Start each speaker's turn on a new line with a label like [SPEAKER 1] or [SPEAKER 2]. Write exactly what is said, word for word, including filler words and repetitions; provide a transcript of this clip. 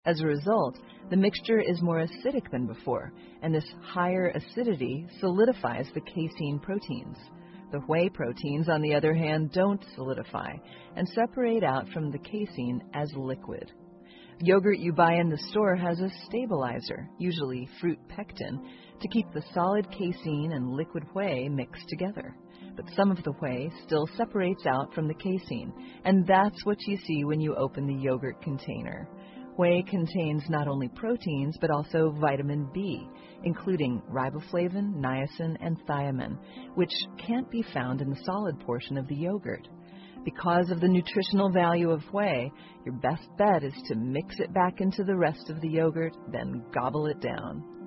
[SPEAKER 1] As a result, the mixture is more acidic than before, and this higher acidity solidifies the casein proteins. The whey proteins, on the other hand, don't solidify and separate out from the casein as liquid. Yogurt you buy in the store has a stabilizer, usually fruit pectin, to keep the solid casein and liquid whey mixed together. But some of the whey still separates out from the casein, and that's what you see when you open the yogurt container. Whey contains not only proteins, but also vitamin B, including riboflavin, niacin, and thiamine, which can't be found in the solid portion of the yogurt. Because of the nutritional value of whey, your best bet is to mix it back into the rest of the yogurt, then gobble it down.